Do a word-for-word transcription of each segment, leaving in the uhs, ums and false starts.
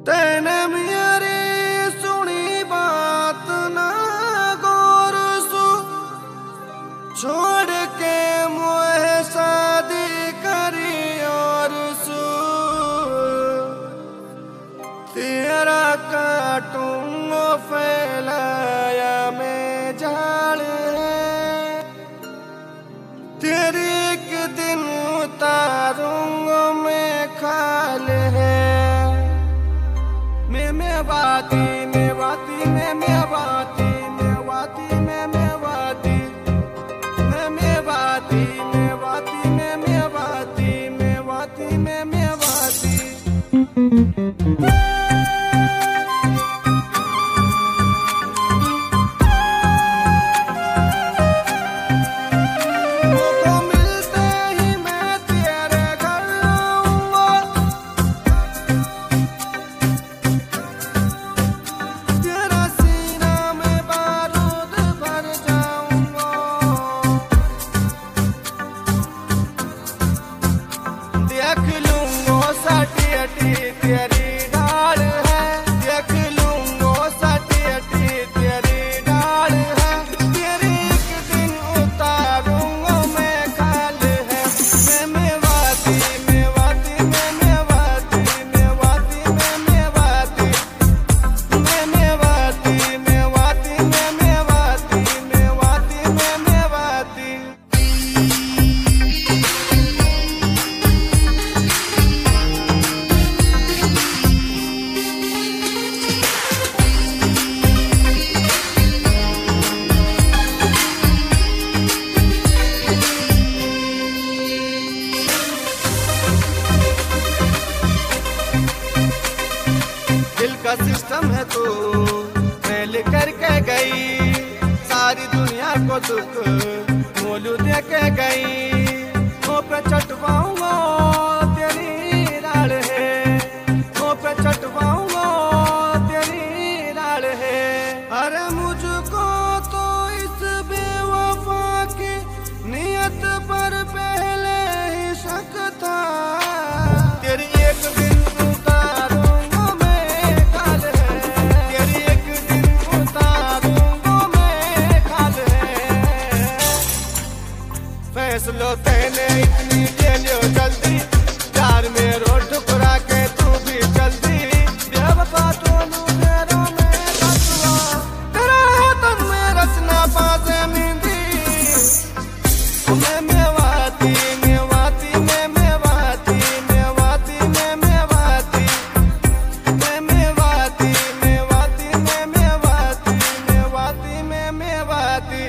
तेने मेरी सुनी बात ना गौर सु, छोड़ के मोहे शादी करी और सु, तेरा काटूंगा फैलाया में झाड़ है, तेरी एक दिन उतारूंगा मैं खाल है। मैं मैं वाती मैं वाती मैं मैं वाती मैं वाती मैं मैं वाती मैं मैं वाती मैं वाती मैं मैं वाती मैं वाती मैं मैं वाती। तेरी डाल है देख लूंगो सटी अटी तेरी डाल है, तेरी एक दिन उतारूंगा मैं खाल है। मैं मैं वाती मैं वाती मैं मैं वाती मैं वाती मैं मैं वाती मैं मैं वाती मैं वाती मैं मैं वाती मैं वाती मैं मैं वाती। का सिस्टम है तू फेल करके गई, सारी दुनिया को दुख मोलू दे के गई। मुँह पे चटवाऊंगा तेरी लाड़ है, मुँह पे चटवाऊंगा तेरी लाड़ है। अरे मुझको तो इस बेवफा की नियत पर पहले ही शक था, तेरी एक दिन फैसलो तेने इतनी ले लियो जल्दी, प्यार में रोड ठुकरा के तू भी जल्दी। बेवफा दोनों फेरों में रचना, तेरा हाथन में रचना पासे मेहंदी। मैं मैं वाती मैं वाती मैं मैं वाती मैं वाती मैं मैं वाती मैं मैं वाती मैं वाती मैं मैं वाती मैं वाती मैं मैं वाती।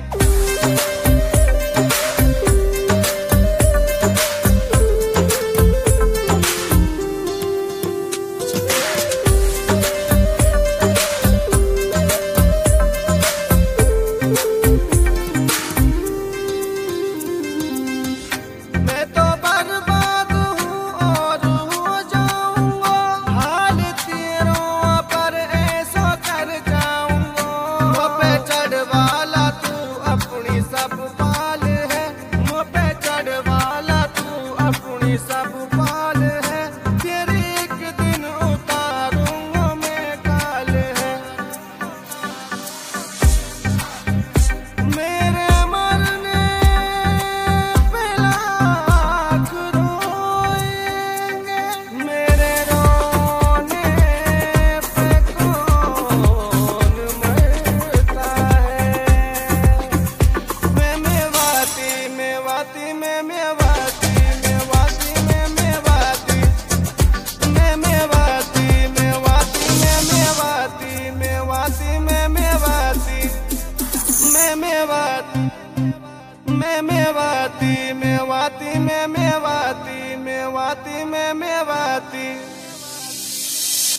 सब पाल है, तेरे एक दिन उतारूंगा मैं काल है। मेरे मरने पे लाख रोएंगे, मेरे रोने पे कौन मरता है। मैं मैं वाती मैं वाती मैं मैं वाती मैं मैं वाती मैं मैं वाती मैं वाती मैं मैं वाती मैं वाती मैं मैं वाती।